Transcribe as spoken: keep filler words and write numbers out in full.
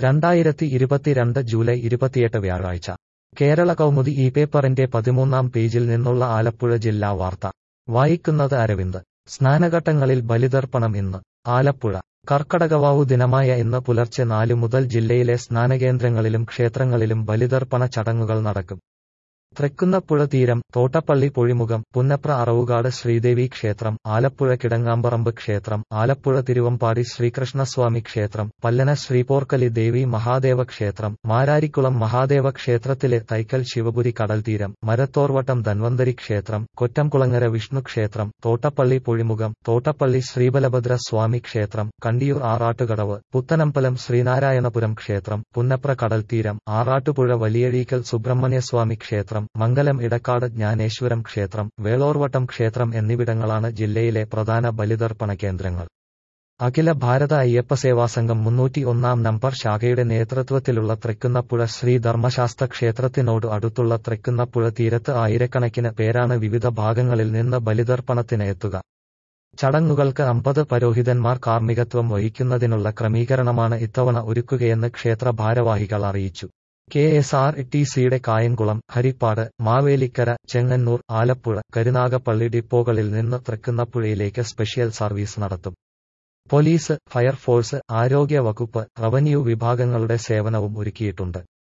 രണ്ടായിരത്തി ഇരുപത്തിരണ്ട് ജൂലൈ ഇരുപത്തിയെട്ട് വ്യാഴാഴ്ച കേരള കൗമുദി ഈ പേപ്പറിന്റെ പതിമൂന്നാം പേജിൽ നിന്നുള്ള ആലപ്പുഴ ജില്ലാ വാർത്ത വായിക്കുന്നത് അരവിന്ദ്. സ്നാനഘട്ടങ്ങളിൽ ബലിതർപ്പണം ഇന്ന്. ആലപ്പുഴ കർക്കടകവാവു ദിനമായ ഇന്ന് പുലർച്ചെ നാലു മുതൽ ജില്ലയിലെ സ്നാനകേന്ദ്രങ്ങളിലും ക്ഷേത്രങ്ങളിലും ബലിതർപ്പണ ചടങ്ങുകൾ നടക്കും. തൃക്കുന്നപ്പുഴ തീരം, തോട്ടപ്പള്ളി പൊഴിമുഖം, പുന്നപ്ര അറവുകാട് ശ്രീദേവി ക്ഷേത്രം, ആലപ്പുഴ കിടങ്ങാമ്പറമ്പ് ക്ഷേത്രം, ആലപ്പുഴ തിരുവമ്പാടി ശ്രീകൃഷ്ണസ്വാമി ക്ഷേത്രം, പല്ലന ശ്രീപോർക്കലി ദേവി മഹാദേവ ക്ഷേത്രം, മാരാരിക്കുളം മഹാദേവ ക്ഷേത്രത്തിലെ തൈക്കൽ ശിവപുരി കടൽത്തീരം, മരത്തോർവട്ടം ധന്വന്തരി ക്ഷേത്രം, കൊറ്റംകുളങ്ങര വിഷ്ണു ക്ഷേത്രം, തോട്ടപ്പള്ളി പൊഴിമുഖം, തോട്ടപ്പള്ളി ശ്രീബലഭദ്ര സ്വാമി ക്ഷേത്രം, കണ്ടിയൂർ ആറാട്ടുകടവ്, പുത്തനമ്പലം ശ്രീനാരായണപുരം ക്ഷേത്രം, പുന്നപ്ര കടൽത്തീരം, ആറാട്ടുപുഴ വലിയഴീക്കൽ സുബ്രഹ്മണ്യസ്വാമി ക്ഷേത്രം, മംഗലം ഇടക്കാട് ജ്ഞാനേശ്വരം ക്ഷേത്രം, വേളോർവട്ടം ക്ഷേത്രം എന്നിവിടങ്ങളാണ് ജില്ലയിലെ പ്രധാന ബലിതർപ്പണ കേന്ദ്രങ്ങൾ. അഖില ഭാരത അയ്യപ്പസേവാസംഘം മുന്നൂറ്റി ഒന്നാം നമ്പർ ശാഖയുടെ നേതൃത്വത്തിലുള്ള തൃക്കുന്നപ്പുഴ ശ്രീ ധർമ്മശാസ്ത്ര ക്ഷേത്രത്തിനോട് അടുത്തുള്ള തൃക്കുന്നപ്പുഴ തീരത്ത് ആയിരക്കണക്കിന് പേരാണ് വിവിധ ഭാഗങ്ങളിൽ നിന്ന് ബലിതർപ്പണത്തിന് എത്തുക. ചടങ്ങുകൾക്ക് അമ്പത് പരോഹിതന്മാർ കാർമ്മികത്വം വഹിക്കുന്നതിനുള്ള ക്രമീകരണമാണ് ഇത്തവണ ഒരുക്കുകയെന്ന് ക്ഷേത്ര ഭാരവാഹികൾ അറിയിച്ചു. കെ എസ് ആർ ടി സിയുടെ കായംകുളം, ഹരിപ്പാട്, മാവേലിക്കര, ചെങ്ങന്നൂർ, ആലപ്പുഴ, കരുനാഗപ്പള്ളി ഡിപ്പോകളിൽ നിന്ന് തൃക്കുന്നപ്പുഴയിലേക്ക് സ്പെഷ്യൽ സർവീസ് നടത്തും. പോലീസ്, ഫയർഫോഴ്സ്, ആരോഗ്യ വകുപ്പ്, റവന്യൂ വിഭാഗങ്ങളുടെ സേവനവും ഒരുക്കിയിട്ടുണ്ട്.